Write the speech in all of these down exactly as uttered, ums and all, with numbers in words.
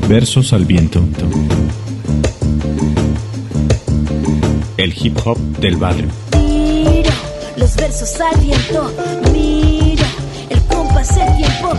Versos al viento. El hip hop del barrio. Mira los versos al viento. Mira el compás del tiempo.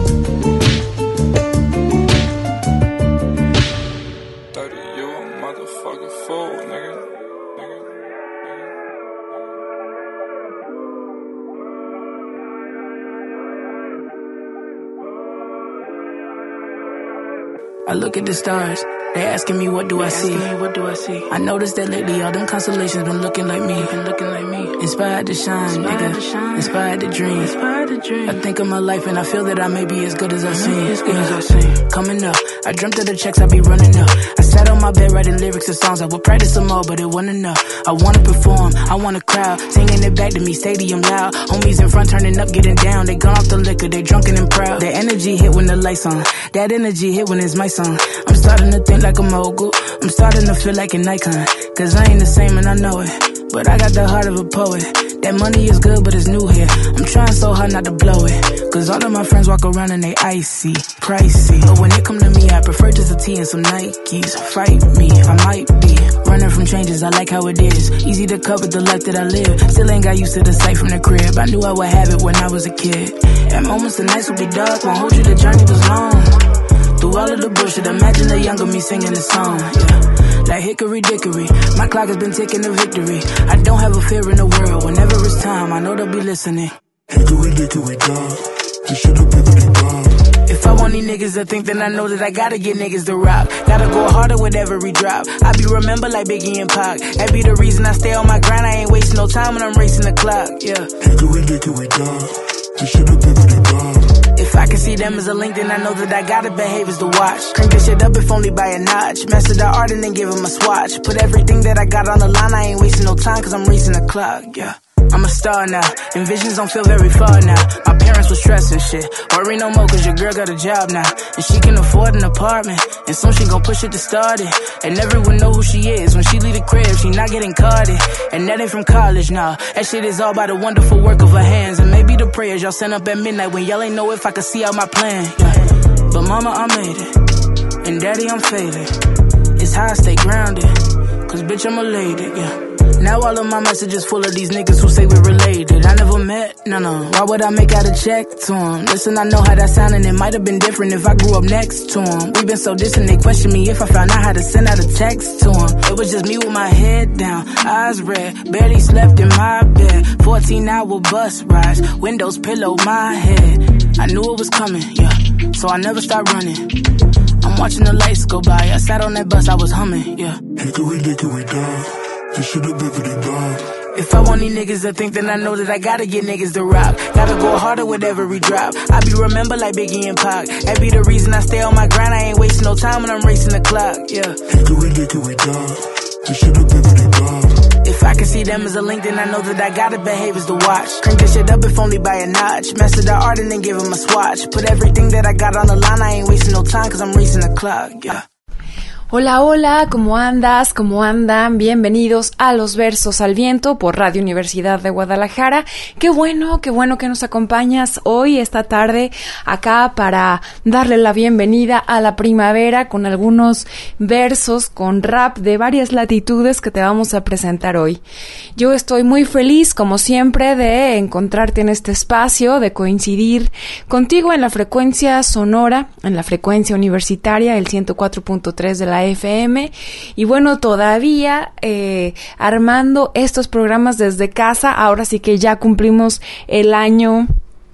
I look at the stars, they asking me what do I see? What do I see? I noticed that lately all them constellations been looking like me, been looking like me. Inspired to shine, Inspired nigga. To shine. Inspired to dream. Inspired to dream. I think of my life and I feel that I may be as good as I seem. As good yeah. as I seem. Coming up, I dreamt of the checks I be running up. I sat on my bed writing lyrics and songs. I would practice some more, but it wasn't enough. I wanna perform, I want a crowd singing it back to me, stadium loud. Homies in front turning up, getting down. They gone off the liquor, they drunken and proud. Their energy hit when the lights on. That energy hit when it's my song. I'm starting to think like a mogul. I'm starting to feel like an icon. Cause I ain't the same and I know it, but I got the heart of a poet. That money is good but it's new here. I'm trying so hard not to blow it, cause all of my friends walk around and they icy, pricey. But when it come to me I prefer just a tee and some Nikes. Fight me, I might be running from changes, I like how it is. Easy to cover the life that I live. Still ain't got used to the sight from the crib. I knew I would have it when I was a kid. At moments the nights would be dark, won't hold you, the journey was long. Through all of the bullshit, imagine the younger me singing the song, yeah. Like hickory dickory, my clock has been ticking to victory. I don't have a fear in the world, whenever it's time, I know they'll be listening. Hickory dickory dog, this shit a bibbity dog. If I want these niggas to think, then I know that I gotta get niggas to rock. Gotta go harder with every drop. I be remembered like Biggie and Pac. That be the reason I stay on my grind, I ain't wasting no time when I'm racing the clock, yeah. Hickory dickory dog, this shit a bibbity dog. If I can see them as a link, then I know that I gotta behave as the watch. Crank this shit up if only by a notch. Master the art and then give him a swatch. Put everything that I got on the line, I ain't wasting no time cause I'm racing the clock, yeah. I'm a star now, and visions don't feel very far now. My parents was stressing shit. Worry no more cause your girl got a job now. And she can afford an apartment, and soon she gon' push it to start it. And everyone know who she is. When she leave the crib, she not getting carded. And that ain't from college, nah. That shit is all by the wonderful work of her hands. And maybe the prayers y'all sent up at midnight when y'all ain't know if I could see out my plan, yeah. But mama, I made it, and daddy, I'm faded. It's how I stay grounded, cause bitch, I'm a lady, yeah. Now all of my messages full of these niggas who say we're related. I never met, no, no. Why would I make out a check to him? Listen, I know how that sound and it might have been different if I grew up next to him. We been so distant, they question me if I found out how to send out a text to him. It was just me with my head down, eyes red, barely slept in my bed. fourteen hour bus rides, windows pillow my head. I knew it was coming, yeah, so I never stopped running. I'm watching the lights go by, I sat on that bus, I was humming, yeah. Hickory dickory dog, this shit a bibbity dog. If I want these niggas to think, then I know that I gotta get niggas to rock. Gotta go harder with every drop. I be remembered like Biggie and Pac. That be the reason I stay on my grind, I ain't wasting no time when I'm racing the clock, yeah. Hickory dickory dog, this shit a bibbity dog. If I can see them as a link, then I know that I gotta behave as the watch. Crank this shit up if only by a notch. Master the art and then give him a swatch. Put everything that I got on the line, I ain't wasting no time cause I'm racing the clock, yeah. Hola, hola, ¿cómo andas? ¿Cómo andan? Bienvenidos a Los Versos al Viento por Radio Universidad de Guadalajara. Qué bueno, qué bueno que nos acompañas hoy, esta tarde, acá para darle la bienvenida a la primavera con algunos versos con rap de varias latitudes que te vamos a presentar hoy. Yo estoy muy feliz, como siempre, de encontrarte en este espacio, de coincidir contigo en la frecuencia sonora, en la frecuencia universitaria, el ciento cuatro punto tres de la F M, y bueno, todavía eh, armando estos programas desde casa. Ahora sí que ya cumplimos el año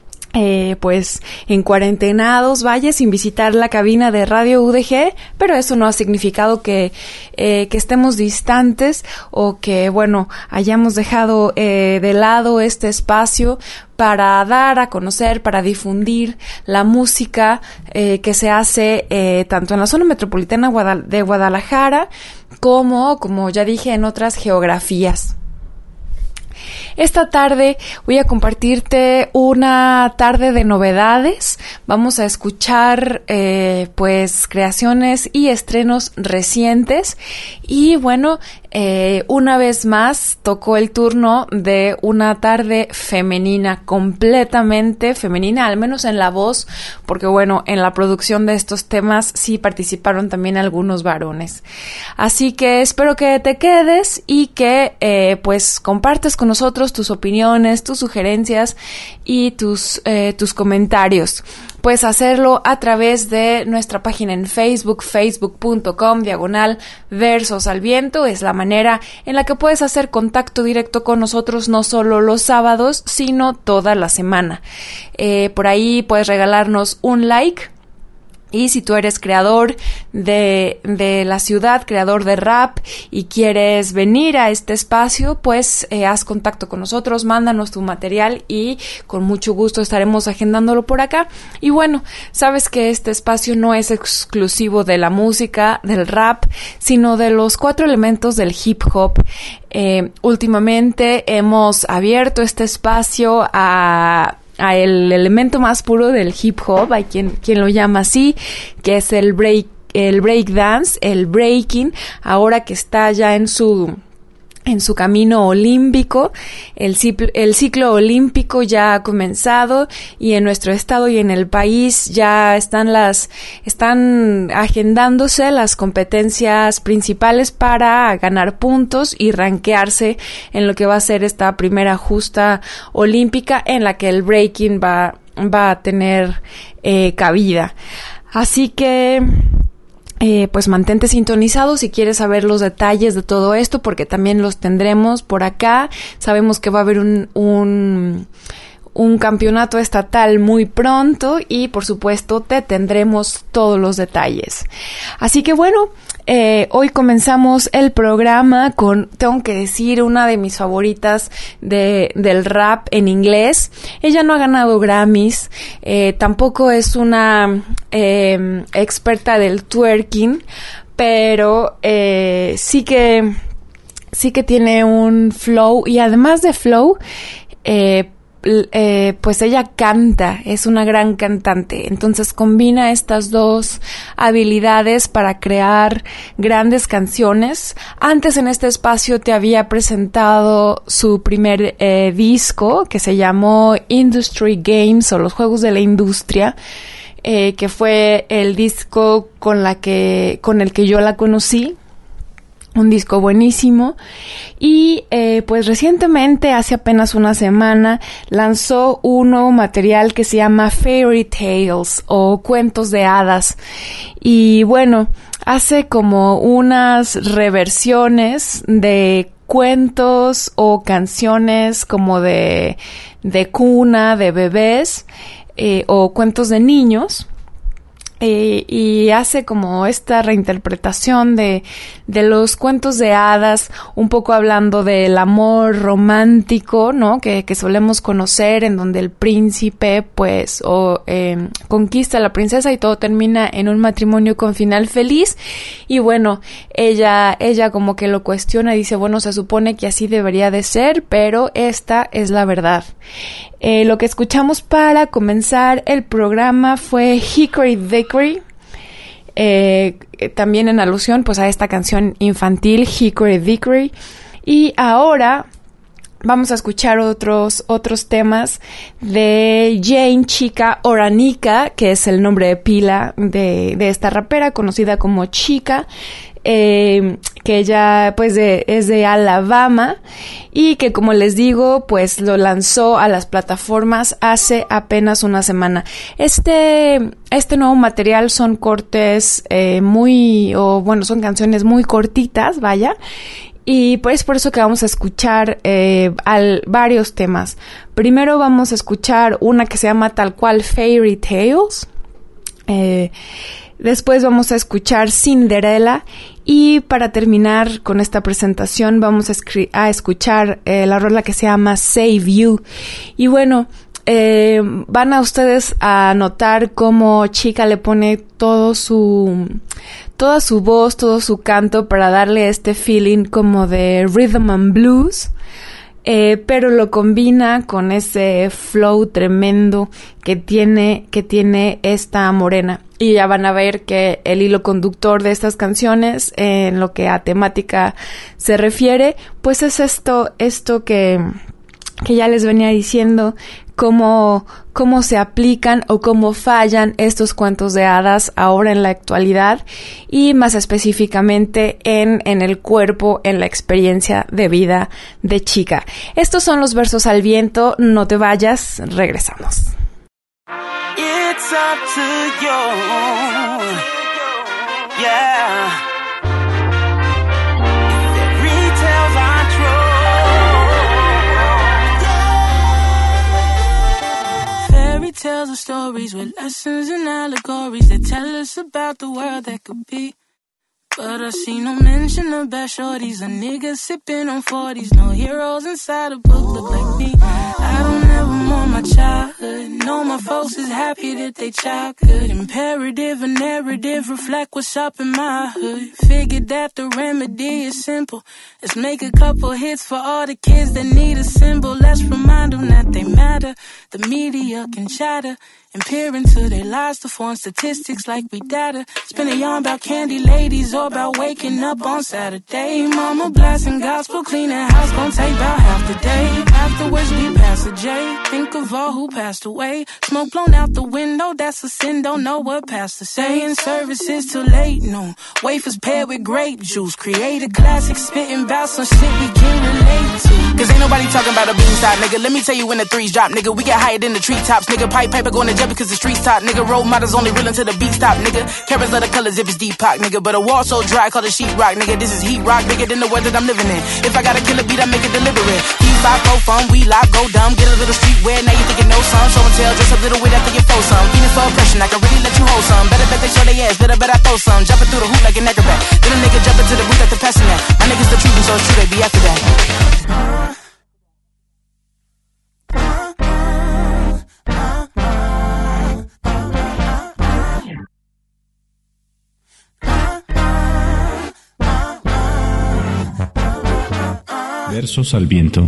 Eh, pues en cuarentenados, vaya, sin visitar la cabina de Radio U D G, pero eso no ha significado que eh, que estemos distantes o que, bueno, hayamos dejado eh, de lado este espacio para dar a conocer, para difundir la música eh, que se hace eh, tanto en la zona metropolitana de Guadalajara como, como ya dije, en otras geografías. esta tarde voy a compartirte una tarde de novedades. Vamos a escuchar eh, pues creaciones y estrenos recientes. Y bueno, eh, una vez más tocó el turno de una tarde femenina, completamente femenina, al menos en la voz, porque bueno, en la producción de estos temas sí participaron también algunos varones. Así que espero que te quedes y que eh, pues compartas con nosotros tus opiniones, tus sugerencias y tus, eh, tus comentarios. Puedes hacerlo a través de nuestra página en Facebook, facebook.com, diagonal Versos al Viento. Es la manera en la que puedes hacer contacto directo con nosotros, no solo los sábados, sino toda la semana. Eh, por ahí puedes regalarnos un like. Y si tú eres creador de, de la ciudad, creador de rap y quieres venir a este espacio, pues eh, haz contacto con nosotros, mándanos tu material y con mucho gusto estaremos agendándolo por acá. Y bueno, sabes que este espacio no es exclusivo de la música, del rap, sino de los cuatro elementos del hip hop. Eh, últimamente hemos abierto este espacio a... a el elemento más puro del hip hop, hay quien, quien lo llama así, que es el break, el break dance, el breaking, ahora que está ya en su en su camino olímpico. El ciclo, el ciclo olímpico ya ha comenzado y en nuestro estado y en el país ya están las están agendándose las competencias principales para ganar puntos y rankearse en lo que va a ser esta primera justa olímpica en la que el breaking va va a tener eh, cabida. Así que Eh, pues mantente sintonizado si quieres saber los detalles de todo esto, porque también los tendremos por acá. Sabemos que va a haber un, un, un campeonato estatal muy pronto y por supuesto te tendremos todos los detalles. Así que bueno, eh, hoy comenzamos el programa con, tengo que decir, una de mis favoritas de, del rap en inglés. Ella no ha ganado Grammys, eh, tampoco es una eh, experta del twerking, pero eh, sí que sí que tiene un flow, y además de flow, eh, Eh, pues ella canta, es una gran cantante, entonces combina estas dos habilidades para crear grandes canciones. Antes en este espacio te había presentado su primer eh, disco, que se llamó Industry Games, o los juegos de la industria, eh, que fue el disco con la que con el que yo la conocí. Un disco buenísimo. Y eh, pues recientemente, hace apenas una semana, lanzó un nuevo material que se llama Fairy Tales, o Cuentos de Hadas. Y bueno, hace como unas reversiones de cuentos o canciones como de, de cuna, de bebés, eh, o cuentos de niños. Eh, y hace como esta reinterpretación de, de los cuentos de hadas, un poco hablando del amor romántico, ¿no? Que, que solemos conocer, en donde el príncipe, pues, o eh, conquista a la princesa y todo termina en un matrimonio con final feliz. Y bueno, ella, ella como que lo cuestiona y dice, bueno, se supone que así debería de ser, pero esta es la verdad. Eh, lo que escuchamos para comenzar el programa fue Hickory Dickory, eh, también en alusión pues a esta canción infantil Hickory Dickory. Y ahora vamos a escuchar otros otros temas de Jane Chica Oranica, que es el nombre de pila de, de esta rapera conocida como Chica. Eh, que ella pues de, es de Alabama y que, como les digo, pues lo lanzó a las plataformas hace apenas una semana. Este este nuevo material son cortes eh, muy, o bueno, son canciones muy cortitas, vaya, y pues por eso que vamos a escuchar eh, al, varios temas. Primero vamos a escuchar una que se llama tal cual Fairy Tales. Eh, Después vamos a escuchar Cinderella, y para terminar con esta presentación vamos a, escri- a escuchar eh, la rola que se llama Save You. Y bueno, eh, van a ustedes a notar cómo Chica le pone todo su toda su voz, todo su canto para darle este feeling como de rhythm and blues. eh, pero lo combina con ese flow tremendo que tiene, que tiene esta morena. Y ya van a ver que el hilo conductor de estas canciones, eh, en lo que a temática se refiere, pues es esto, esto que, que ya les venía diciendo, cómo, cómo se aplican o cómo fallan estos cuentos de hadas ahora en la actualidad y más específicamente en, en el cuerpo, en la experiencia de vida de chica. Estos son los versos al viento, no te vayas, regresamos. It's up to you, yeah. Fairy tales are true. Fairy tales are stories with lessons and allegories that tell us about the world that could be. But I see no mention of bad shorties, a nigga sipping on forties. No heroes inside a book look like me. I don't ever want my childhood. No, my folks is happy that they child good. Imperative and narrative reflect what's up in my hood. Figured that the remedy is simple. Let's make a couple hits for all the kids that need a symbol. Let's remind them that they matter. The media can chatter and peer into their lives to form statistics like we data. Spin a yarn about candy ladies or about waking up on Saturday. Mama blasting gospel, clean the house, gon' take about half the day. Afterwards we pass a J, think of all who passed away. Smoke blown out the window, that's a sin, don't know what pastor saying. Services too late, no. Wafers paired with grape juice. Create a classic, spitting about some shit we can relate to. Cause ain't nobody talking about a beanside, nigga. Let me tell you when the threes drop, nigga. We get higher than the treetops, nigga. Pipe paper going to jail because the streets top, nigga. Role models only real until the beat stop, nigga. Carrots of the colors if it's Deepak, nigga. But a wall so dry, call it sheetrock, nigga. This is heat rock, bigger than the world that I'm living in. If I gotta kill a beat, I make it deliberate. Heat five, go fun, we live, go dumb. Get a little streetwear, now you think you know some. Show and tell, dress a little weird after you throw some. Feeling for oppression, I can really let you hold some. Better bet they show they ass, better bet I throw some. Jumping through the hoop like an acrobat. Then a nigga jumping to the booth after passing that. My niggas the truth, and so it's true they be after that. Versos al viento.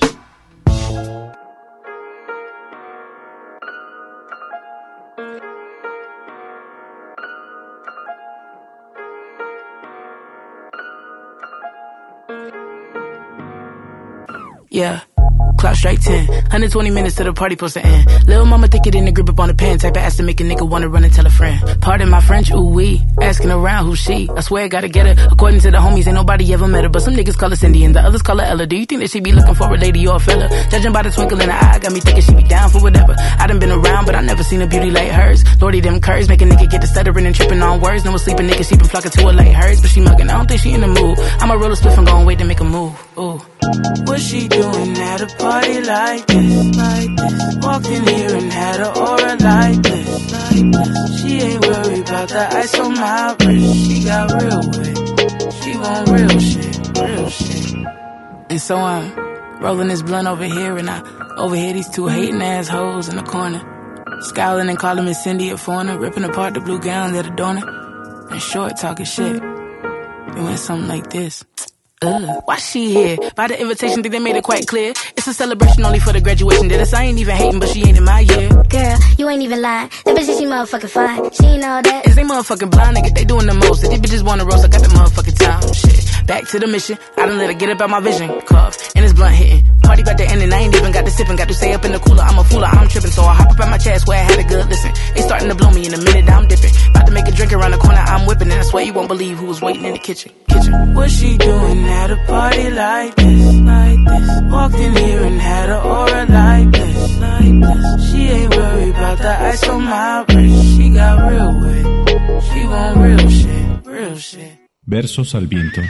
Yeah. Clock strike ten. one hundred twenty minutes to the party supposed to end. Lil' mama think it in the grip up on the pen. Type of ass to make a nigga wanna run and tell a friend. Pardon my French, ooh wee. Asking around who she. I swear I gotta get her. According to the homies, ain't nobody ever met her. But some niggas call her Cindy and the others call her Ella. Do you think that she be looking for a lady or a fella? Judging by the twinkle in her eye, got me thinking she be down for whatever. I done been around, but I never seen a beauty like hers. Lordy, them curves make a nigga get to stuttering and tripping on words. No one sleeping nigga, she been flocking to her like hers. But she mugging, I don't think she in the mood. I'ma roll a spliff and go and wait to make a move. Ooh. What's she doing at a party like this? Like this. Walked in here and had her aura like this. Like this. She ain't worried about the ice on my wrist. She got real wet. She want real shit, real shit. And so I'm rolling this blunt over here, and I overhear these two hating assholes in the corner, scowling and calling me Cindy a foreigner, ripping apart the blue gown that adorn her, and short talking shit. It went something like this. Ugh, why she here? By the invitation, think they made it quite clear. It's a celebration only for the graduation. Did us? I ain't even hating, but she ain't in my year. Girl, you ain't even lying. That bitch, she motherfucking fine. She ain't all that. Is they motherfucking blind, nigga? They doing the most. If these bitches wanna roast, I got the motherfucking time. Shit, back to the mission. I done let her get up out my vision. Cuff, and it's blunt hitting. Party about to end and I ain't even got to sippin'. Got to stay up in the cooler. I'm a fooler, I'm trippin'. So I hop up at my chest where I had a good listen. They starting to blow me in a minute, I'm dipping. About to make a drink around the corner, I'm whipping. And I swear you won't believe who was waiting in the kitchen. Kitchen. What's she doing at a party like this? Like this. Walked in here and had her aura like this. Like this. She ain't worried about the ice on my wrist. She got real wet. She want real shit, real shit. Versos al viento.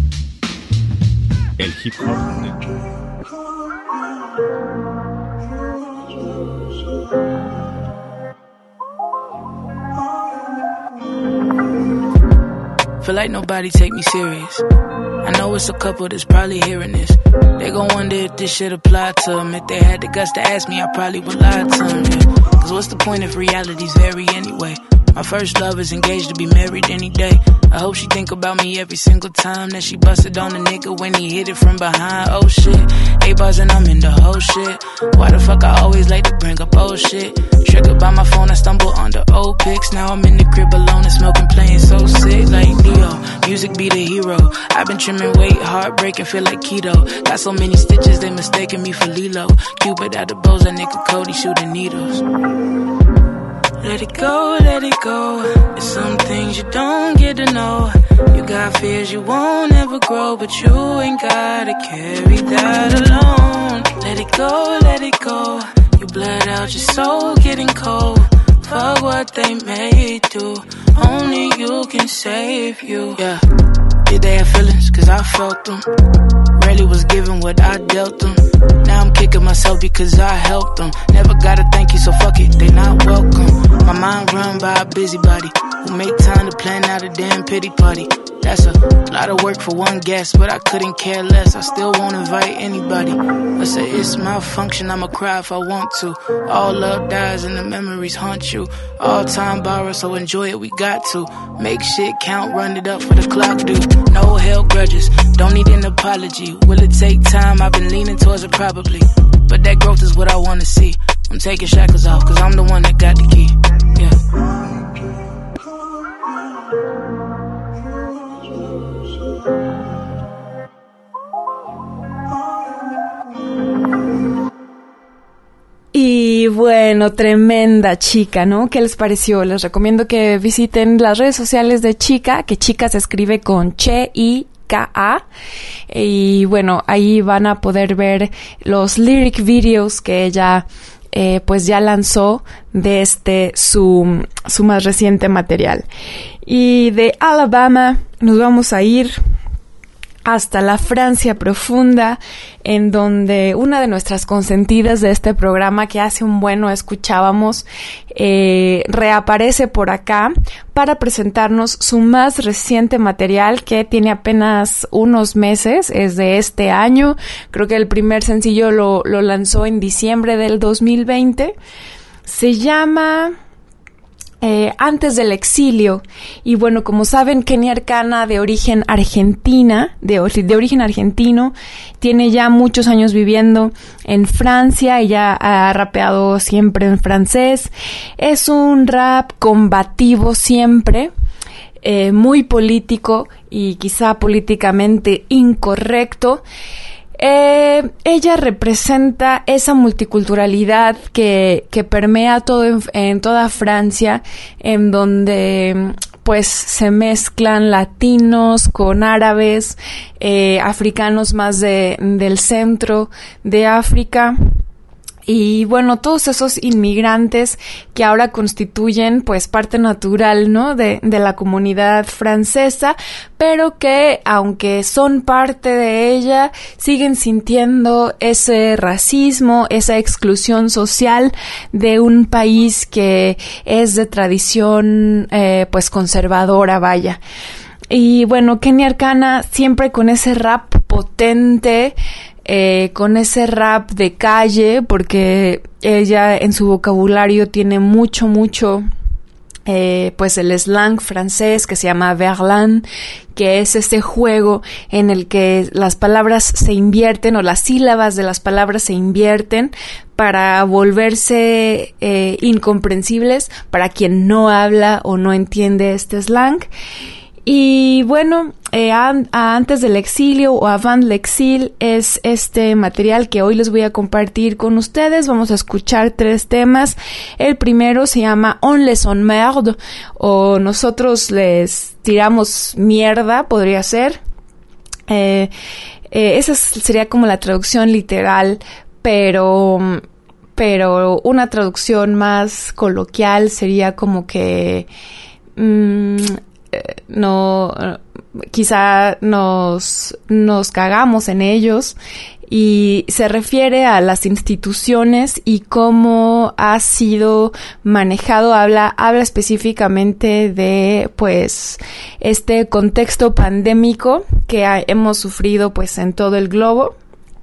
El hip hop. Feel like nobody take me serious. I know it's a couple that's probably hearing this. They gon' wonder if this shit apply to them. If they had the guts to ask me, I probably would lie to them, yeah. Cause what's the point if realities vary anyway? My first love is engaged to be married any day. I hope she think about me every single time that she busted on a nigga when he hit it from behind. Oh shit, eight bars and I'm in the whole shit. Why the fuck I always like to bring up old shit? Triggered by my phone, I stumble onto old pics. Now I'm in the crib alone and smoking, playing so sick like Neo. Music be the hero. I've been trimming weight, heartbreaking, feel like keto. Got so many stitches, they mistaken me for Lilo. Cupid out the bows, that nigga Cody shooting needles. Let it go, let it go. There's some things you don't get to know. You got fears you won't ever grow, but you ain't gotta carry that alone. Let it go, let it go. You bled out your soul, getting cold. Fuck what they made do. Only you can save you. Yeah. Did they have feelings? Cause I felt them. Rarely was given what I dealt them. Now I'm kicking myself because I helped them. Never gotta thank you, so fuck it, they not welcome. My mind run by a busybody who make time to plan out a damn pity party. That's a lot of work for one guest, but I couldn't care less. I still won't invite anybody. I say it's my function, I'ma cry if I want to. All love dies and the memories haunt you. All time borrowed, so enjoy it, we got to. Make shit count, run it up for the clock, dude. No held grudges, don't need an apology. Will it take time? I've been leaning towards it probably. But that growth is what I wanna see. I'm taking shackles off, cause I'm the one that got the key. Yeah. Y bueno, tremenda Chica, ¿no? ¿Qué les pareció? Les recomiendo que visiten las redes sociales de Chica, que Chica se escribe con Che y K A. Y bueno, ahí van a poder ver los lyric videos que ella eh, pues ya lanzó de este su, su más reciente material. Y de Alabama nos vamos a ir hasta la Francia profunda, en donde una de nuestras consentidas de este programa, que hace un buen no escuchábamos, eh, reaparece por acá para presentarnos su más reciente material, que tiene apenas unos meses, es de este año. Creo que el primer sencillo lo, lo lanzó en diciembre del dos mil veinte. Se llama Eh, Antes del exilio. Y bueno, como saben, Kenia Arcana, de origen argentina, de, de origen argentino, tiene ya muchos años viviendo en Francia. Ella ha rapeado siempre en francés. Es un rap combativo siempre, eh, muy político y quizá políticamente incorrecto. Eh, ella representa esa multiculturalidad que, que permea todo en, en toda Francia, en donde pues se mezclan latinos con árabes, eh, africanos más de, del centro de África. Y bueno, todos esos inmigrantes que ahora constituyen pues parte natural, ¿no? De, de la comunidad francesa, pero que aunque son parte de ella, siguen sintiendo ese racismo, esa exclusión social de un país que es de tradición eh, pues conservadora, vaya. Y bueno, Kenia Arcana siempre con ese rap potente, Eh, con ese rap de calle, porque ella en su vocabulario tiene mucho, mucho, eh, pues el slang francés que se llama verlan, que es este juego en el que las palabras se invierten, o las sílabas de las palabras se invierten para volverse eh, incomprensibles para quien no habla o no entiende este slang. Y bueno, eh, a, a Antes del exilio o Avant l'exil es este material que hoy les voy a compartir con ustedes. Vamos a escuchar tres temas. El primero se llama On les emmerde, o nosotros les tiramos mierda, podría ser. Eh, eh, esa sería como la traducción literal, pero, pero una traducción más coloquial sería como que Mmm, no, quizá nos, nos cagamos en ellos, y se refiere a las instituciones y cómo ha sido manejado. Habla, habla específicamente de, pues, este contexto pandémico que ha, hemos sufrido, pues, en todo el globo.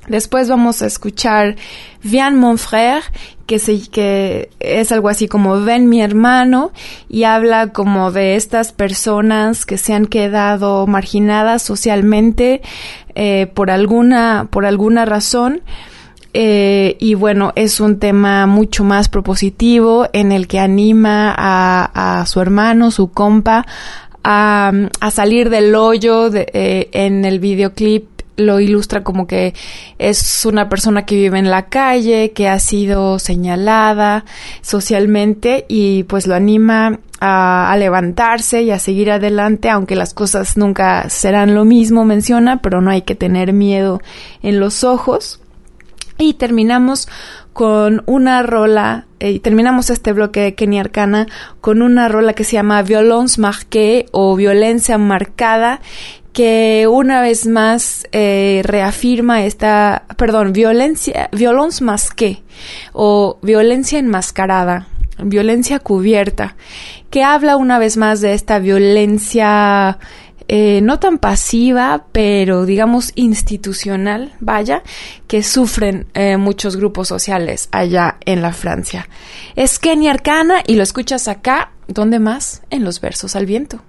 Después vamos a escuchar Viens mon frère, que, se, que es algo así como Ven mi hermano, y habla como de estas personas que se han quedado marginadas socialmente eh, por alguna, por alguna razón. Eh, y bueno, es un tema mucho más propositivo en el que anima a, a su hermano, su compa, a, a salir del hoyo. De, eh, en el videoclip lo ilustra como que es una persona que vive en la calle, que ha sido señalada socialmente, y pues lo anima a, a levantarse y a seguir adelante, aunque las cosas nunca serán lo mismo, menciona, pero no hay que tener miedo en los ojos. Y terminamos con una rola, eh, y terminamos este bloque de Kenny Arcana con una rola que se llama Violence Marquée o Violencia Marcada, que una vez más eh, reafirma esta, perdón, violencia, violence masquée o violencia enmascarada, violencia cubierta, que habla una vez más de esta violencia eh, no tan pasiva, pero digamos institucional, vaya, que sufren eh, muchos grupos sociales allá en la Francia. Es Kenny Arcana y lo escuchas acá, ¿dónde más? En Los Versos al Viento.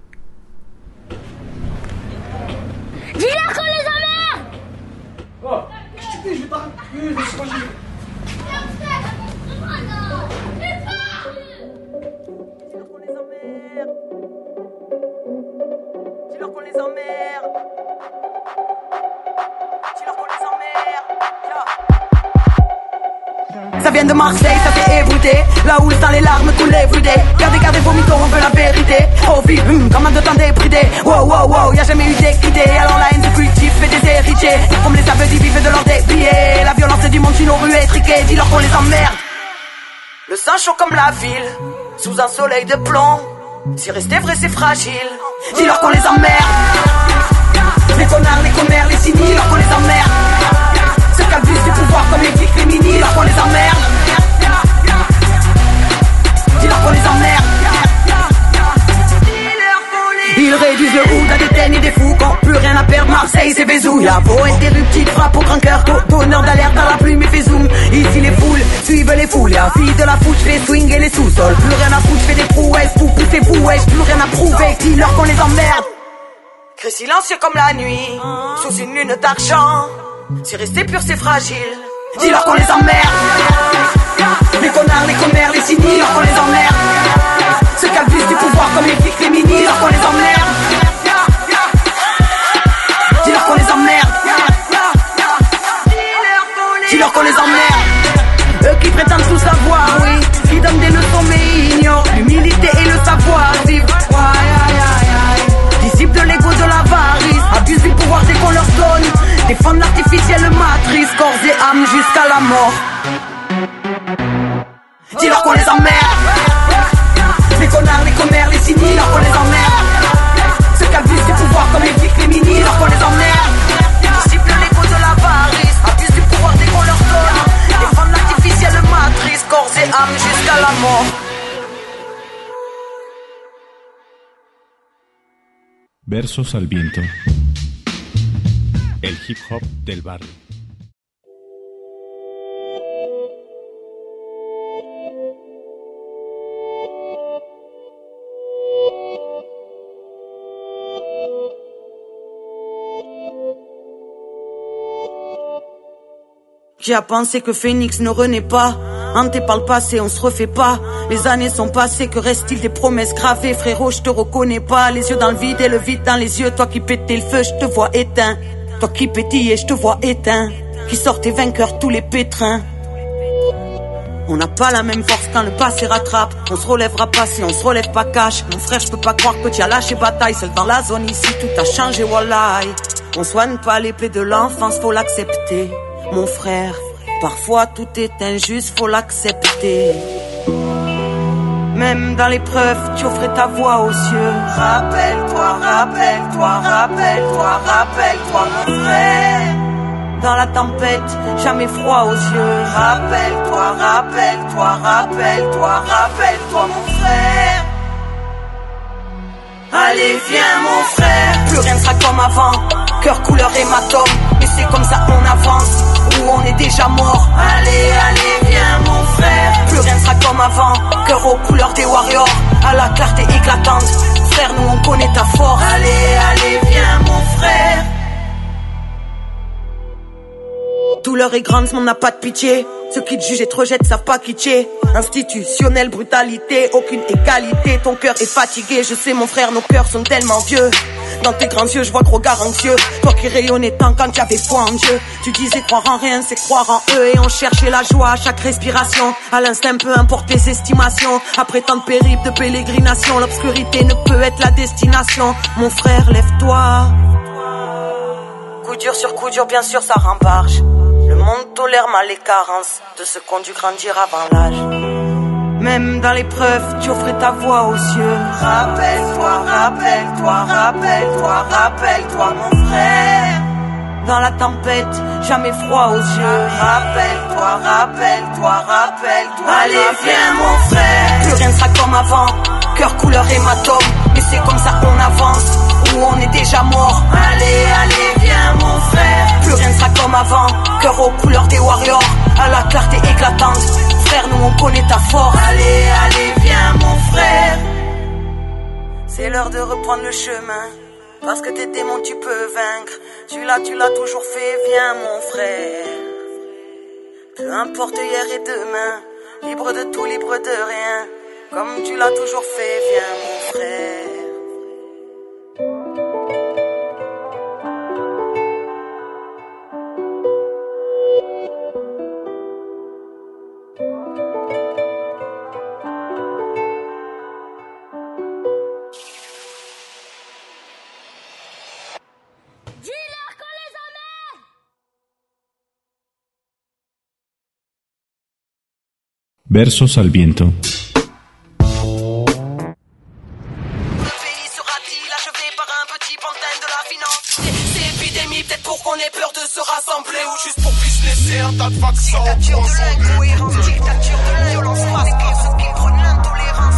Dis-leur qu'on les emmerde! Oh, qu'est-ce que tu fais? Je vais t'arrêter, je sais pas, je... Dis-leur qu'on les emmerde. Dis-leur qu'on les emmerde. Ça vient de Marseille, ça fait ébruité. La houle dans les larmes coule everyday. Gardez, gardez vos mythos, on veut la vérité. Oh vie, hum, comment de temps débridé. Wow, wow, wow, y'a jamais eu d'équité. Alors la haine du cultif fait des héritiers. Comme les abus vivent de leur débillés. La violence du monde sur nos rues étriquées. Dis-leur qu'on les emmerde. Le sang chaud comme la ville, sous un soleil de plomb. Si rester vrai c'est fragile. Dis-leur qu'on les emmerde. Les connards, les commères, les cyniques. Dis-leur qu'on les emmerde. Ceux qui abusent du pouvoir comme les clics féminines. Dis-leur qu'on les emmerde. Dis-leur qu'on les emmerde. Ils réduisent le hood à des teignes et des fous qui ont plus rien à perdre. Marseille c'est Vézou. La peau interruptive frappe au grand cœur. Donneur d'alerte à la plume et fait zoom. Ici les foules suivent les foules. La fille de la foule fait swing et les sous-sols. Plus rien à foutre, je fais des prouesses. Vous poussez-vous, wesh, plus rien à prouver. Dis-leur qu'on les emmerde. Cri silencieux comme la nuit, sous une lune d'argent. Si rester pur c'est fragile. Dis-leur qu'on les emmerde. Les connards, les commères, les cyniques. Dis-leur qu'on les emmerde. Ceux qui abusent du pouvoir comme les flics féminines. Dis-leur qu'on les emmerde. Dis-leur qu'on les emmerde. Dis-leur qu'on les emmerde. Eux qui prétendent tout savoir, oui, qui donnent des leçons mais ignorent l'humilité et le savoir-vivre. Disciples de l'ego, de l'avarice, abusent du pouvoir dès qu'on leur donne. Défendent l'artificielle matrice, corps et âme jusqu'à la mort. Dis-leur qu'on les emmerde. Les connards, les commères, les cyniques, dis-leur qu'on les emmerde. Ceux qui abusent du pouvoir comme les flics féminines, dis-leur qu'on les emmerde. Disciples de l'ego, de l'avarice, abusent du pouvoir dès qu'on leur donne. Défendent l'artificielle matrice, corps et âme jusqu'à la mort. Versos al Viento. El hip hop del barrio. J'ai à penser que Phoenix ne renaît pas. Hanté par le passé, on se refait pas. Les années sont passées, que reste-t-il des promesses gravées? Frérot, je te reconnais pas. Les yeux dans le vide et le vide dans les yeux. Toi qui pétais le feu, je te vois éteint. Toi qui pétillais, je te vois éteint. Qui sortait vainqueur tous les pétrins. On n'a pas la même force quand le passé rattrape. On se relèvera pas si on se relève pas cash. Mon frère, je peux pas croire que tu as lâché bataille. Seul dans la zone ici, tout a changé, wallahi. On soigne pas les plaies de l'enfance, faut l'accepter. Mon frère, parfois tout est injuste, faut l'accepter. Même dans l'épreuve, tu offrais ta voix aux cieux. Rappelle-toi, rappelle-toi, rappelle-toi, rappelle-toi, mon frère. Dans la tempête, jamais froid aux yeux. Rappelle-toi, rappelle-toi, rappelle-toi, rappelle-toi, mon frère. Allez, viens, mon frère. Plus rien ne sera comme avant. cœur couleur hématome. Et c'est comme ça on avance, ou on est déjà mort. Allez, allez, viens mon frère. Plus rien ne sera comme avant, cœur aux couleurs des warriors, à la clarté éclatante. Frère, nous on connaît ta force. Allez, allez, viens mon frère. Douleur est grande, ce monde n'a pas de pitié. Ceux qui te jugent et te rejettent savent pas qui tu es. Institutionnelle brutalité, aucune égalité. Ton cœur est fatigué, je sais mon frère, nos cœurs sont tellement vieux. Dans tes grands yeux, je vois gros regard anxieux. Toi qui rayonnais tant quand tu avais foi en Dieu. Tu disais croire en rien, c'est croire en eux. Et on cherchait la joie à chaque respiration. À l'instinct, peu importe les estimations. Après tant de périples, de pélégrination, l'obscurité ne peut être la destination. Mon frère, lève-toi. Coup dur sur coup dur, bien sûr, ça rembarge. Le monde tolère mal les carences de ceux qu'on dû grandir avant l'âge. Même dans l'épreuve, tu offrais ta voix aux cieux. Rappelle-toi, rappelle-toi, rappelle-toi, rappelle-toi mon frère. Dans la tempête, jamais froid aux yeux. Rappelle-toi, rappelle-toi, rappelle-toi. Allez, viens mon frère. Plus rien ne sera comme avant, cœur couleur hématome. Mais c'est comme ça on avance, ou on est déjà mort. Allez, allez, viens mon frère. Plus rien ne sera comme avant, cœur aux couleurs des warriors, à la clarté éclatante. Frère, nous on connaît ta force. Allez, allez, viens mon frère. C'est l'heure de reprendre le chemin, parce que tes démons tu peux vaincre. Tu l'as, tu l'as toujours fait, viens mon frère. Peu importe hier et demain, libre de tout, libre de rien. Comme tu l'as toujours fait, viens mon frère. Versos al viento. Le pays sera-t-il achevé par un petit pantin de la finance? C'est épidémie, peut-être pour qu'on ait peur de se rassembler, ou juste pour businesser un tas de vaccins. Dictature de l'incohérence, dictature de l'inviolence masquée, ceux qui prônent l'intolérance.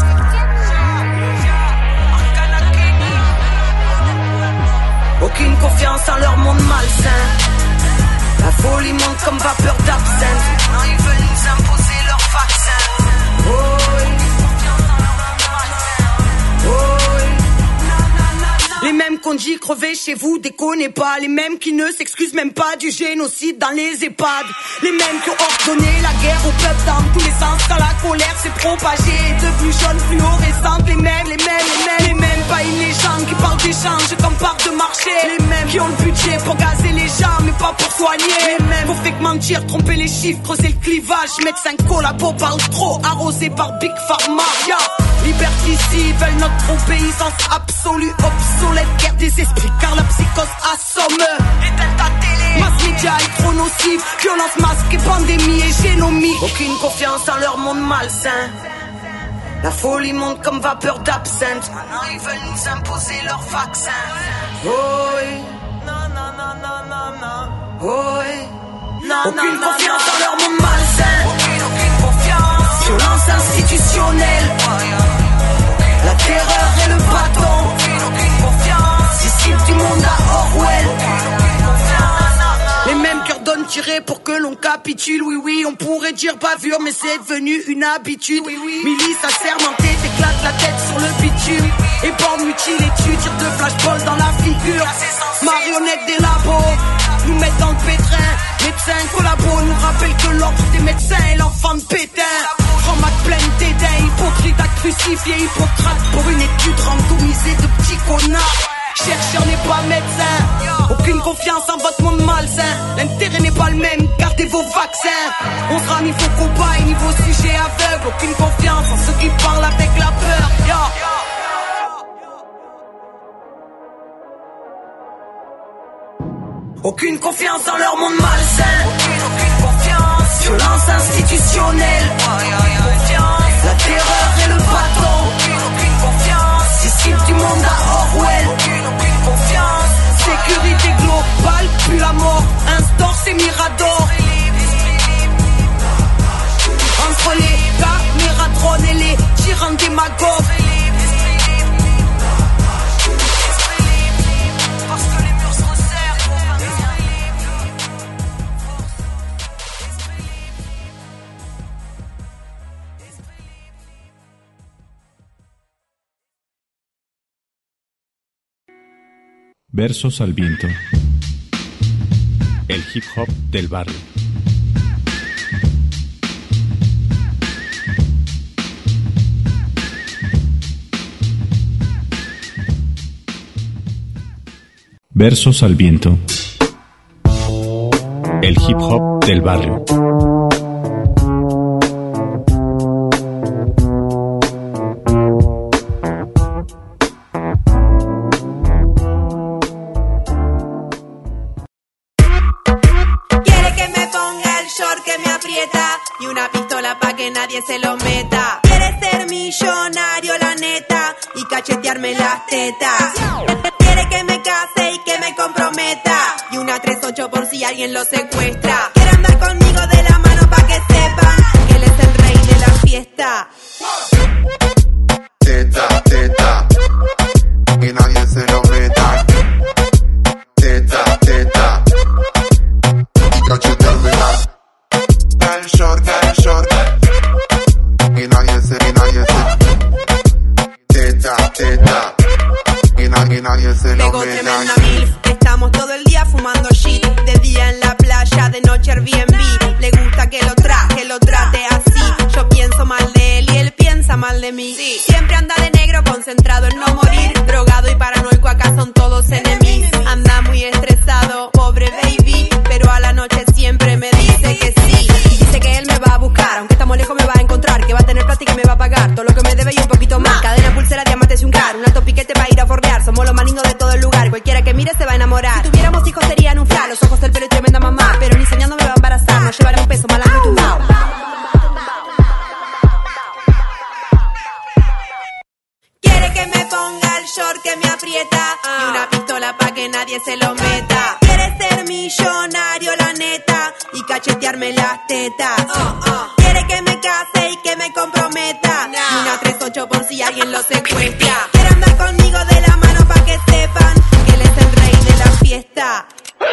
Aucune confiance en leur monde malsain. La folie monte comme vapeur d'absinthe. Non, ils veulent nous imposer leur vaccin. Oh, oui. Oh, oui. Les mêmes qu'on dit crever chez vous, déconnez pas. Les mêmes qui ne s'excusent même pas du génocide dans les EHPAD. Les mêmes qui ont ordonné la guerre au peuple dans tous les sens. Quand la colère s'est propagée, devenue jaune fluorescente. Les mêmes, les mêmes, les mêmes, les mêmes. Pas une légende qui parle d'échange comme part de marché. Les mêmes qui ont le budget pour gazer les gens, mais pas pour soigner. Les mêmes pour fake mentir, tromper les chiffres, creuser le clivage. Médecins collabo parlent trop, arrosés par Big Pharma. Yeah. Liberticide veulent notre obéissance absolue, obsolète, guerre des esprits, car la psychose assomme. Éteins ta télé, mass média est trop nocive, violence masquée, pandémie et génomie. Aucune confiance en leur monde malsain. La folie monte comme vapeur d'absinthe. Maintenant ils veulent nous imposer leur vaccin. Oh oui. Non, non, non, non, non, non. Oh oui. Non, aucune non, confiance non, en leur monde malsain. Aucune, aucune confiance. Violence institutionnelle. La terreur et le bâton. Aucune, aucune confiance. Disciple du monde à Orwell. Aucune, aucune confiance. Les mêmes qui ordonnent tirer pour que l'on capitule. Oui, oui, on pourrait dire bavure, mais c'est devenu une habitude. Oui, oui. Milice assermentée, t'éclates la tête sur le bitume. Et bande mutilée, tu tires de flashballs dans la figure. Marionnettes des labos nous mettent dans le pétrin. Médecins collabos nous rappellent que l'ordre des médecins est l'enfant de Pétain. Ramasse pleine d'édin, hypocrite à crucifier Hippocrate pour une étude randomisée de petits connards. Chercheur n'est pas médecin. Aucune confiance en votre monde malsain. L'intérêt n'est pas le même, gardez vos vaccins. On sera niveau combat et niveau sujet aveugle. Aucune confiance en ceux qui parlent avec la peur. Yeah. Aucune confiance dans leur monde malsain. Aucune, aucune confiance. Violence institutionnelle. La terreur et le bâton. Aucune, aucune confiance. Disciple du monde à Orwell. Aucune, aucune confiance. Sécurité globale, puis la mort. Instaure ces miradors. Entre les caméradrones et les tyrans démagogues. Parce que les murs se resserrent. Versos al viento. El hip hop del barrio. Versos al viento. El hip hop del barrio. Quiere que me ponga el short que me aprieta y una pistola pa' que nadie se lo meta. Quiere ser millonario, la neta, y cachetearme las tetas. Quiere que me case y que me comprometa y una tres ocho por si alguien lo secuestra. Quiere andar conmigo de la mano pa' que sepan que él es el rey de la fiesta. Teta, teta, y nadie se lo meta. Teta, teta, y cacheteármela. El short, el short, y nadie se, y nadie se. Teta, teta, y nadie, y nadie se lo Pegó meta. tremenda milf, estamos todo el día fumando shit. De día en la playa, de noche Airbnb. Le gusta que lo traje, que lo trate así. Yo pienso mal de él y él piensa mal de mí. Siempre anda de negro, concentrado en no morir. Drogado y paranoico, acá son todos enemigos. Anda muy estresado, pobre baby, pero a la noche siempre me dice que sí. Dice que él me va a buscar, aunque estamos lejos me va a encontrar. Que va a tener plata y que me va a pagar todo lo que me debe y un poquito más. Cadena, pulsera, diamantes y un car. Un alto piquete para ir a forrear. Somos los más lindos de todo el lugar. Cualquiera que mire se va a enamorar. Si tuviéramos hijos serían un fla. Los ojos, el pelo y tremenda mamá. Pero ni soñando me va a embarazar. No llevará un peso malandro y tumbao. Quiere que me ponga el short que me aprieta y una pistola pa' que nadie se lo meta. Quiere ser millonario, la neta, y cachetearme las tetas. Quiere que me case y que me comprometa y una tres ocho por si alguien lo secuestra. Quiere andar conmigo de la mano pa' que sepan que él es el rey de la fiesta.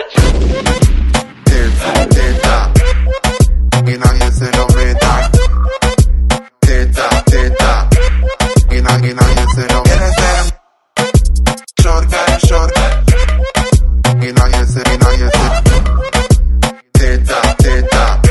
Teta, teta, y nadie se lo meta. Teta, teta, y nadie, nadie se lo meta. Quiere ser short, el short, y nadie se, y nadie se. Teta, teta.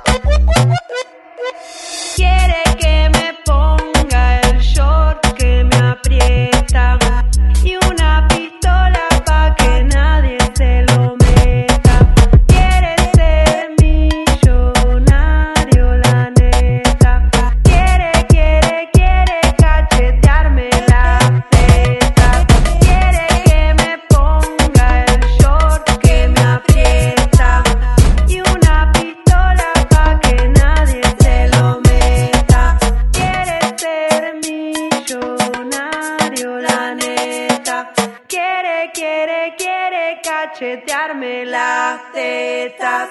Quiere que me ponga el short que me aprieta y una pistola pa' que nadie se lo meta. Quiere ser millonario, la neta. Quiere, quiere, quiere cachetearme las tetas. Quiere que me ponga el short que me aprieta y una pistola pa' que nadie se lo meta. Quiere ser millonario, la neta. Quiere, quiere, quiere cachetearme las tetas.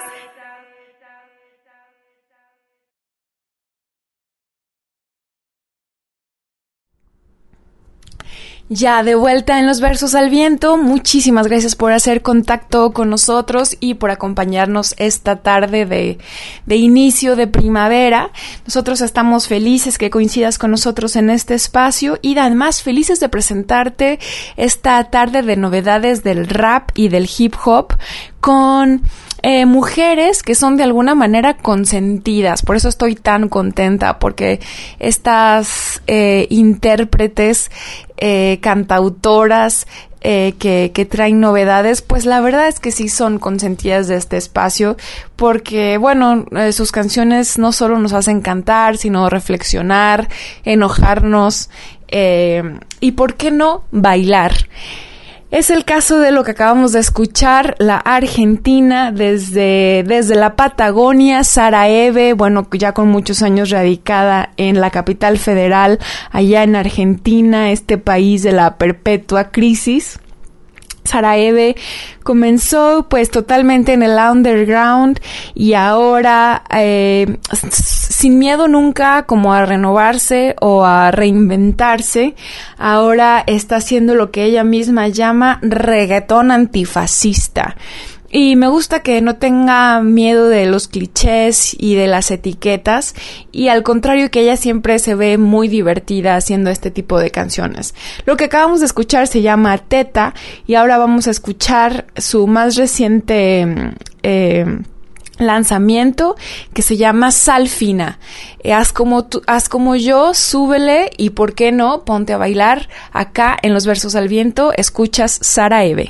Ya de vuelta en los versos al viento, muchísimas gracias por hacer contacto con nosotros y por acompañarnos esta tarde de, de inicio de primavera. Nosotros estamos felices que coincidas con nosotros en este espacio y además felices de presentarte esta tarde de novedades del rap y del hip hop con eh, mujeres que son de alguna manera consentidas. Por eso estoy tan contenta, porque estas eh, intérpretes, eh, cantautoras eh, que, que traen novedades, pues la verdad es que sí son consentidas de este espacio, porque bueno, eh, sus canciones no solo nos hacen cantar, sino reflexionar, enojarnos eh, y por qué no bailar. Es el caso de lo que acabamos de escuchar, la argentina desde, desde la Patagonia, Sara Eve, bueno, ya con muchos años radicada en la capital federal, allá en Argentina, este país de la perpetua crisis. Sara Eve comenzó pues totalmente en el underground y ahora eh, sin miedo nunca como a renovarse o a reinventarse, ahora está haciendo lo que ella misma llama reggaetón antifascista. Y me gusta que no tenga miedo de los clichés y de las etiquetas, y al contrario que ella siempre se ve muy divertida haciendo este tipo de canciones. Lo que acabamos de escuchar se llama Teta, y ahora vamos a escuchar su más reciente eh, lanzamiento, que se llama Sal Fina. Eh, haz como tú, haz como yo, súbele y por qué no, ponte a bailar. Acá en Los Versos al Viento escuchas Sara Eve.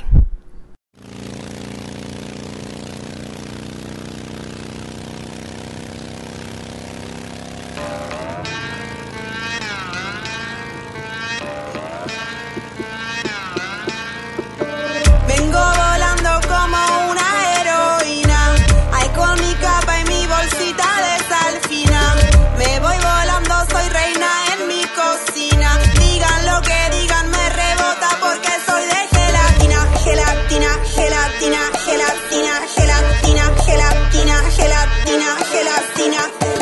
Vengo volando como una heroína, ay con mi capa y mi bolsita de sal fina. Me voy volando, soy reina en mi cocina. Digan lo que digan, me rebota porque soy de gelatina. Gelatina, gelatina, gelatina, gelatina, gelatina, gelatina, gelatina.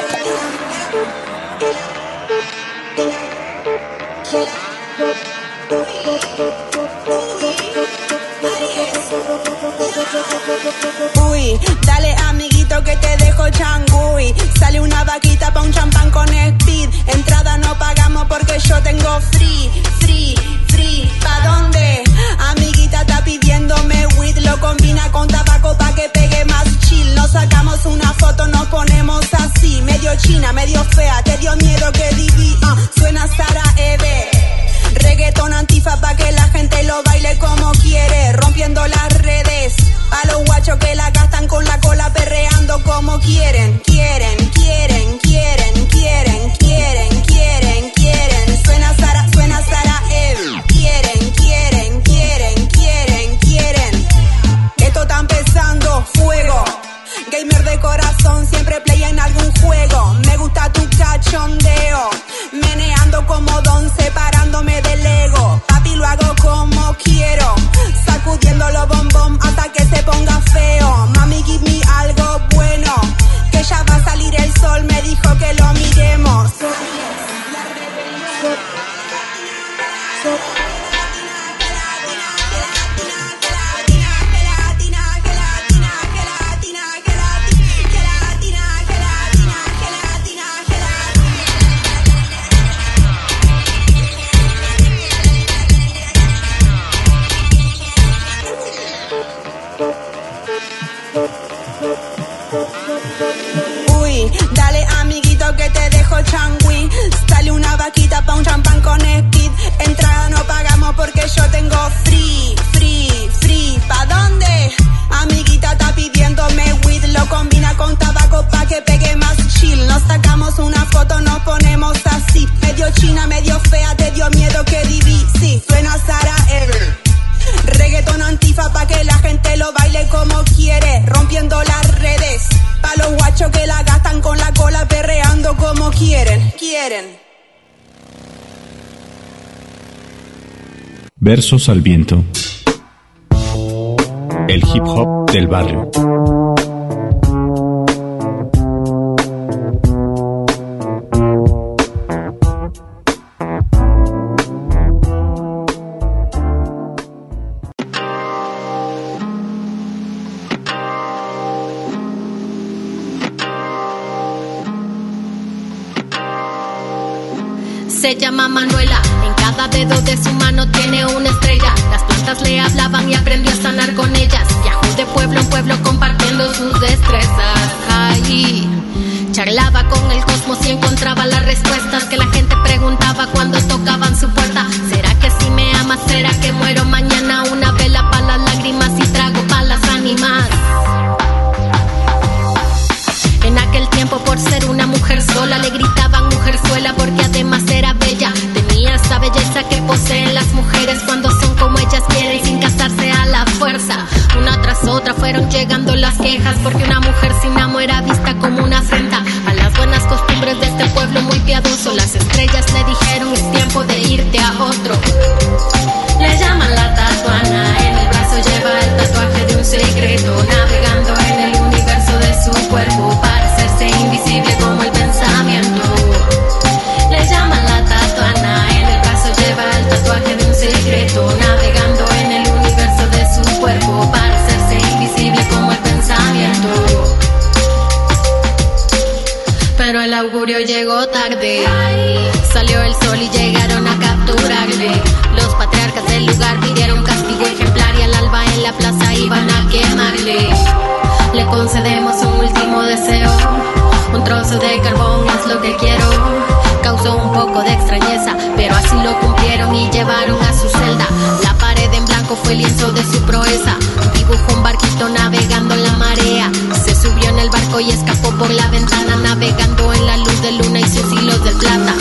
Uy, dale amiguito que te dejo changui. Sale una vaquita pa' un champán con speed. Entrada no pagamos porque yo tengo free, free, free. ¿Pa' dónde? Amiguita está pidiéndome weed. Lo combina con tabaco pa' que pegue más chill. Nos sacamos una foto, nos ponemos así. Medio china, medio fea, te dio miedo que divi. Uh, suena Sara Eve. Reggaeton antifa pa' que la gente lo baile como quiere, rompiendo las redes. A los guachos que la gastan con la cola perreando como quieren. Quieren, quieren, quieren, quieren, quieren, quieren, quieren. Suena Sara, suena Sara Eve. Quieren, quieren, quieren, quieren, quieren. Esto está empezando, fuego. Gamer de corazón, siempre play en algún juego. Me gusta tu cachondeo, meneando como don, separándome del ego. Papi, lo hago como quiero, sacudiendo los bombón hasta que se ponga feo. Mami, give me algo bueno, que ya va a salir el sol, me dijo que lo miremos. Uy, dale amiguito que te dejo changui. Sale una vaquita pa' un champán con speed. Entrada no pagamos porque yo tengo free, free, free. ¿Pa' dónde? Amiguita está pidiéndome weed. Lo combina con tabaco pa' que pegue más chill. Nos sacamos una foto, nos ponemos así. Medio china, medio fea, te dio miedo que divi. Sí, suena Sara Eve. Reggaeton antifa pa' que la gente lo baile como quiere, rompiendo las redes. Pa' los guachos que la gastan con la cola perreando como quieren, quieren. Versos al Viento. El hip hop del barrio. Se llama Manuela, en cada dedo de su mano tiene una estrella. Las plantas le hablaban y aprendió a sanar con ellas. Viajó de pueblo en pueblo compartiendo sus destrezas. Ahí charlaba con el cosmos y encontraba las respuestas que la gente preguntaba cuando tocaban su puerta. ¿Será que si me amas? ¿Será que muero mañana? Una vela para las lágrimas y trago para las ánimas. En aquel tiempo, por ser una mujer sola, le gritaban mujerzuela porque además era bella. Tenía esa belleza que poseen las mujeres cuando son como ellas quieren, sin casarse a la fuerza. Una tras otra fueron llegando las quejas porque una mujer sin amo era vista como una afrenta a las buenas costumbres de este pueblo muy piadoso. Las estrellas le dijeron: es tiempo de irte a otro. Le llaman la tatuana, en el brazo lleva el tatuaje de un secreto, navegando en el universo de su cuerpo para hacerse invisible como el pensamiento. Le llaman la tatuana, en el brazo lleva el tatuaje de un secreto, navegando en el universo de su cuerpo para hacerse invisible como Ay, salió el sol y llegaron a capturarle. Los patriarcas del lugar pidieron castigo ejemplar y al alba en la plaza iban a quemarle. Le concedemos un último deseo, un trozo de carbón es lo que quiero. Causó un poco de extrañeza, pero así lo cumplieron y llevaron a su celda. La pared en blanco fue el lienzo de su proeza. Dibujó un barquito navegando en la marea. Se subió en el barco y escapó por la ventana, navegando en la luz de luna y sus hilos de plata.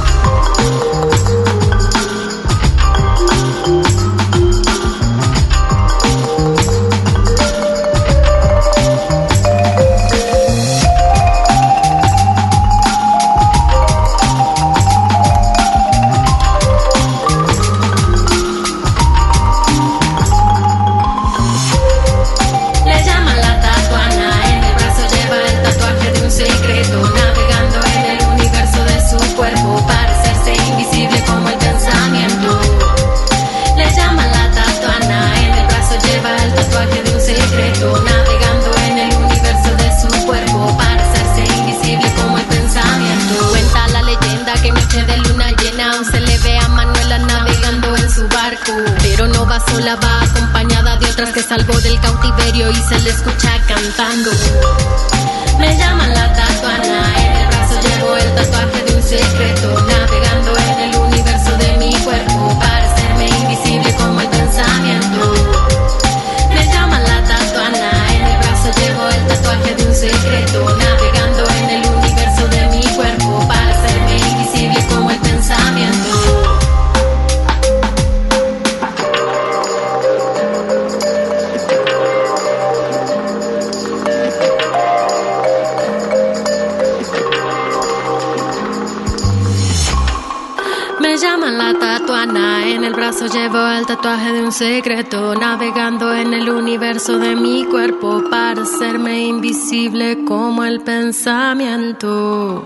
Sola, va acompañada de otras que salvó del cautiverio y se le escucha cantando. Me llaman la tatuana, en el brazo llevo el tatuaje de un secreto, navegando en el universo de mi cuerpo para hacerme invisible como el pensamiento. Me llaman la tatuana, en el brazo llevo el tatuaje de un secreto, navegando en el universo de mi cuerpo para hacerme invisible como el pensamiento. Me llaman la tatuana, en el brazo llevo el tatuaje de un secreto, navegando en el universo de mi cuerpo para hacerme invisible como el pensamiento.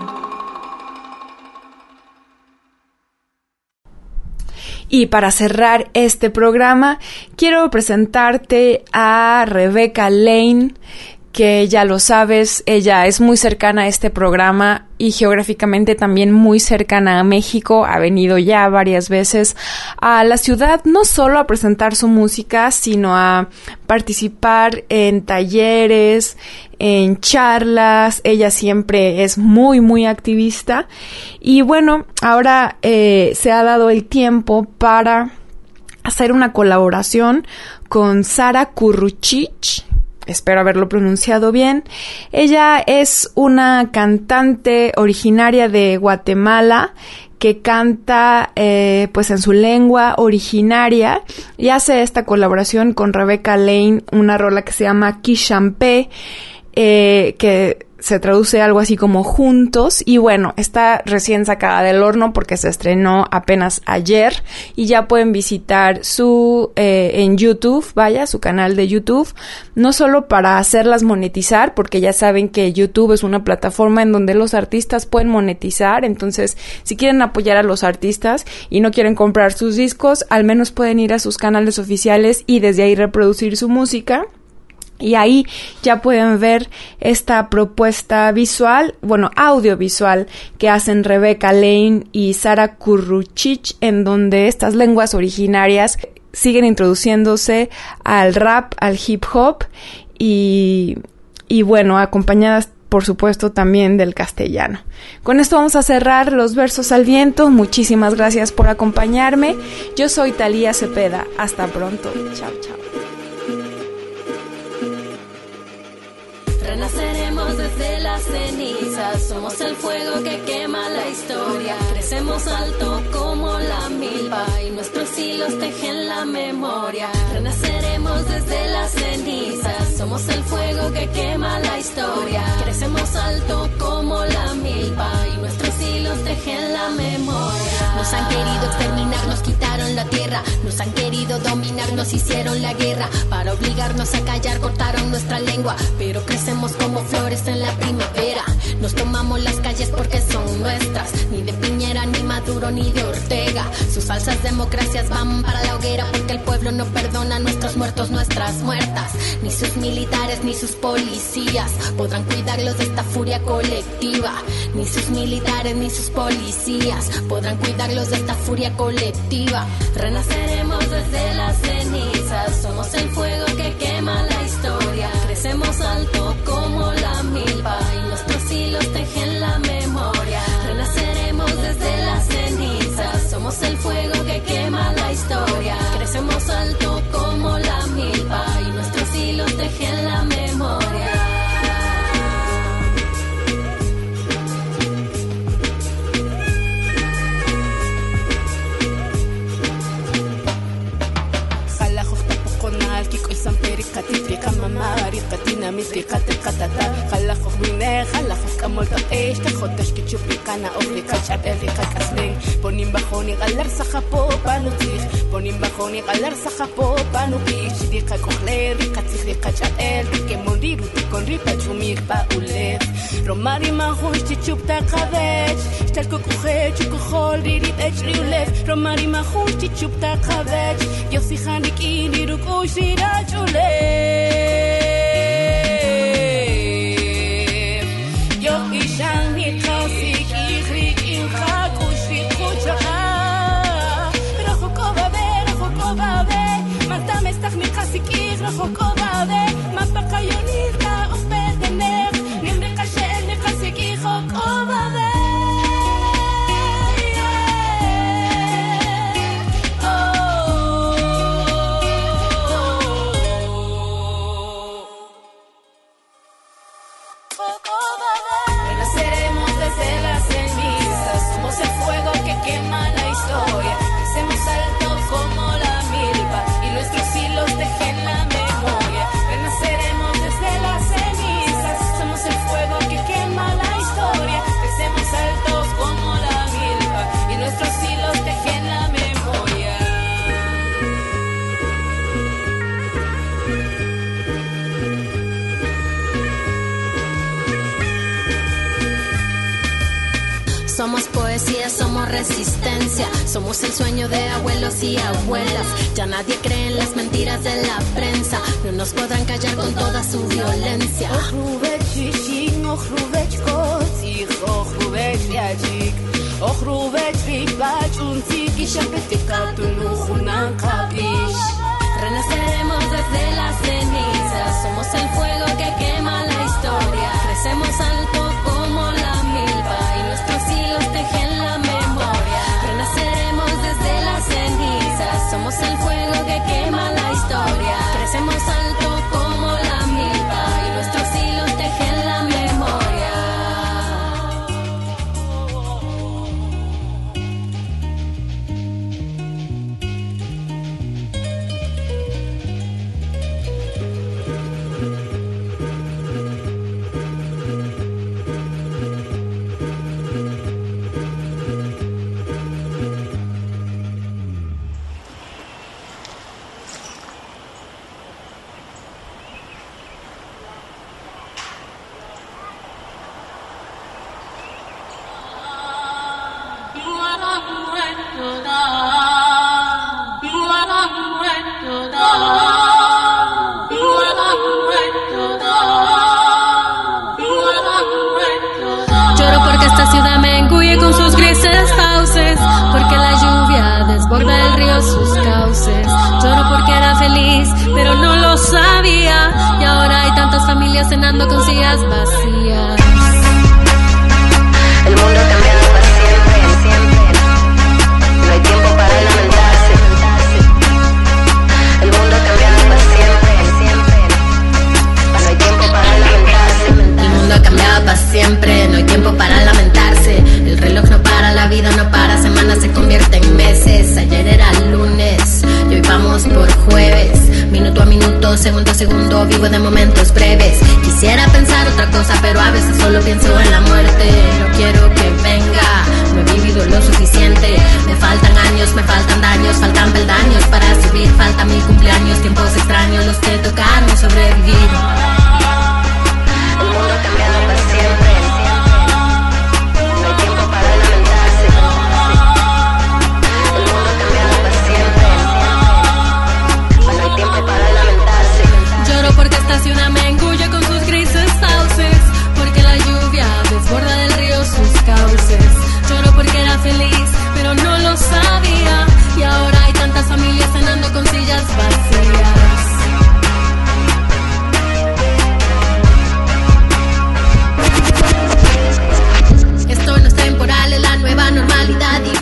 Y para cerrar este programa, quiero presentarte a Rebecca Lane, que ya lo sabes, ella es muy cercana a este programa y geográficamente también muy cercana a México. Ha venido ya varias veces a la ciudad, no solo a presentar su música, sino a participar en talleres, en charlas. Ella siempre es muy, muy activista. Y bueno, ahora eh, se ha dado el tiempo para hacer una colaboración con Sara Curruchich. Espero haberlo pronunciado bien. Ella es una cantante originaria de Guatemala que canta eh, pues en su lengua originaria y hace esta colaboración con Rebecca Lane, una rola que se llama Kishampé, eh, que se traduce algo así como juntos, y bueno, está recién sacada del horno porque se estrenó apenas ayer y ya pueden visitar su eh, en YouTube, vaya, su canal de YouTube, no solo para hacerlas monetizar, porque ya saben que YouTube es una plataforma en donde los artistas pueden monetizar. Entonces, si quieren apoyar a los artistas y no quieren comprar sus discos, al menos pueden ir a sus canales oficiales y desde ahí reproducir su música. Y ahí ya pueden ver esta propuesta visual, bueno, audiovisual, que hacen Rebecca Lane y Sara Curruchich, en donde estas lenguas originarias siguen introduciéndose al rap, al hip hop y, y bueno, acompañadas por supuesto también del castellano. Con esto vamos a cerrar los versos al viento. Muchísimas gracias por acompañarme. Yo soy Thalía Cepeda. Hasta pronto. Chao, chao. Renaceremos desde las cenizas, somos el fuego que quema la historia. Crecemos alto como la milpa y nuestros hilos tejen la memoria. Renaceremos desde las cenizas, somos el fuego que quema la historia. Crecemos alto como la milpa y nuestros hilos tejen la memoria. Nos han querido exterminar, nos quitaron la tierra, nos han querido dominar, nos hicieron la guerra. Para obligarnos a callar cortaron nuestra lengua, pero crecemos como flores en la primavera. Nos tomamos las calles porque son nuestras, ni de Piñera ni Madrid Maduro ni de Ortega. Sus falsas democracias van para la hoguera porque el pueblo no perdona a nuestros muertos, nuestras muertas. Ni sus militares ni sus policías podrán cuidarlos de esta furia colectiva. Ni sus militares ni sus policías podrán cuidarlos de esta furia colectiva. Renaceremos desde las cenizas, somos el fuego que quema la historia. Crecemos alto como la milpa y nuestros hilos tejen la memoria. Renaceremos desde las cenizas, somos el fuego que quema la historia. Crecemos alto como la milpa y nuestros hilos tejen la memoria. Katika mamari katina miti kate katata khalakh mine khalakh kamol tatesh takhotash kichupikana obrika chabelika kasling ponim bajoni galar sahapo panutir ponim bajoni galar sahapo panuki dika kohler katsir kachabel que morir con ripa chumir pa uler romari mahosh chichupta khavech stalko kohe chukhol dirit echriulev romari mahosh chichupta khavech yosi khandiki nirukushira chule yo ishan mi khasi ki khrikin khakush fi khucha rafoko babe rafoko babe mata mestach mi khasi ki rafoko babe ma pakayonita ofbedener nimre kasher mi khasi ki rafoko babe Somos poesía, somos resistencia, somos el sueño de abuelos y abuelas. Ya nadie cree en las mentiras de la prensa, no nos podrán callar con toda su violencia. Renaceremos desde las cenizas, somos el fuego que quema la historia. Crecemos alto como la milpa y nuestros hilos tejen la memoria. Renaceremos desde las cenizas, somos el fuego que quema la historia. Crecemos alto como la milpa y nuestros hilos tejen la memoria. Lloro porque esta ciudad me engulle con sus grises fauces, porque la lluvia desborda el río sus cauces. Lloro porque era feliz, pero no lo sabía, y ahora hay tantas familias cenando con sillas vacías. El mundo ha cambiado para siempre, siempre. No hay tiempo para lamentarse. El mundo ha cambiado para siempre, siempre. No hay tiempo para lamentarse. El mundo ha cambiado para siempre, no hay tiempo para lamentarse. El reloj no para, la vida no para, semanas se convierte en meses. Ayer era lunes y hoy vamos por jueves. Minuto a minuto, segundo a segundo, vivo de momentos breves. Quisiera pensar otra cosa, pero a veces solo pienso en la muerte. No quiero que venga, no he vivido lo suficiente. Me faltan años, me faltan daños, faltan peldaños para subir. Falta mi cumpleaños, tiempos extraños los que tocaron sobrevivir. El mundo ha cambiado para siempre, siempre. No hay tiempo para lamentarse.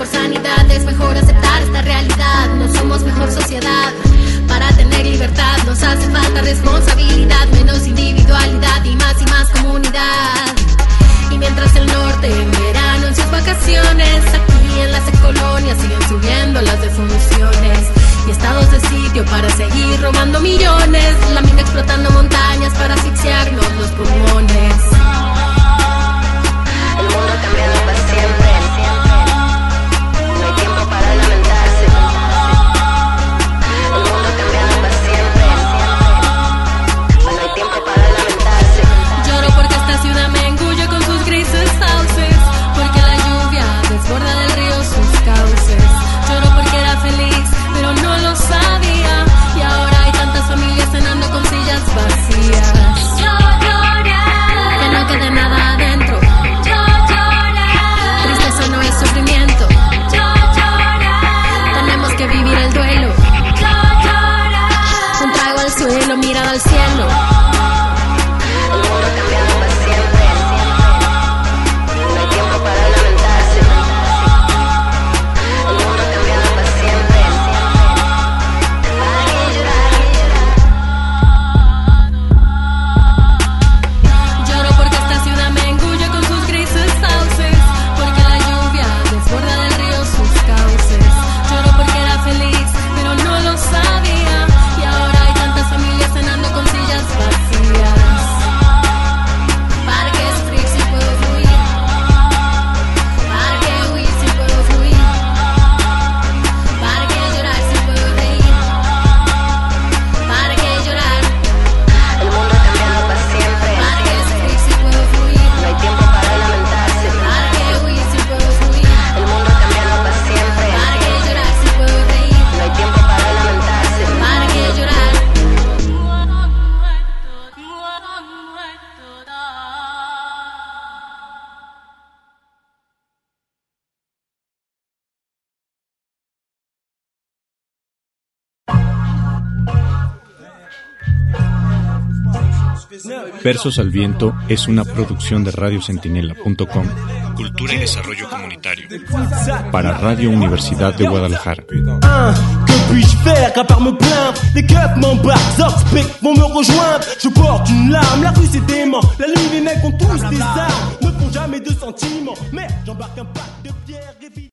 por sanidad, es mejor aceptar esta realidad. No somos mejor sociedad. Para tener libertad nos hace falta responsabilidad, menos individualidad y más y más comunidad. Y mientras el norte en verano en sus vacaciones, aquí en las colonias siguen subiendo las defunciones y estados de sitio para seguir robando millones, la mina explotando montañas para asfixiarnos los pulmones. El mundo cambiando para siempre. No hay tiempo para lamentarse. El mundo cambiando para siempre. No hay tiempo para lamentarse. Lloro porque esta ciudad me engulle con sus grises sauces, porque la lluvia desborda del río sus cauces. Lloro porque era feliz, pero no lo sabía, y ahora hay tantas familias cenando con sillas vacías. Que no quede nada adentro. Tristeza no es sufrimiento. Tenemos que vivir el duelo. Un trago al suelo, mirada al cielo. El mundo cambiando para siempre. No hay tiempo para lamentarse. El mundo cambiando para siempre. ¿Para qué llorar? Lloro porque esta ciudad me engulle con sus grises sauces, porque la lluvia desborda del río sus cauces. Lloro porque era feliz, pero no lo sabía, y ahora hay tantas familias cenando con sillas vacías. ¿Para qué sufrir si puedo fluir? ¿Para qué huir si puedo fluir? ¿Para qué llorar si puedo reír? ¿Para qué llorar? El mundo cambiando para siempre. ¿Para qué sufrir si puedo fluir? No hay tiempo para lamentarse. ¿Para qué huir si puedo fluir? El mundo cambiando para siempre. ¿Para qué llorar si puedo reír? No hay tiempo para lamentarse. ¿Para qué llorar? Versos al Viento es una producción de radio centinela punto com, Cultura y Desarrollo Comunitario, para Radio Universidad de Guadalajara. Un, que puis-je faire qu'à part me plaindre? Les keufs m'embarquent, Zoxpic vont me rejoindre. Je porte une larme, la rue c'est dément. La nuit les mecs ont tous des armes, ne font jamais de sentiments. Merde, j'embarque un pack.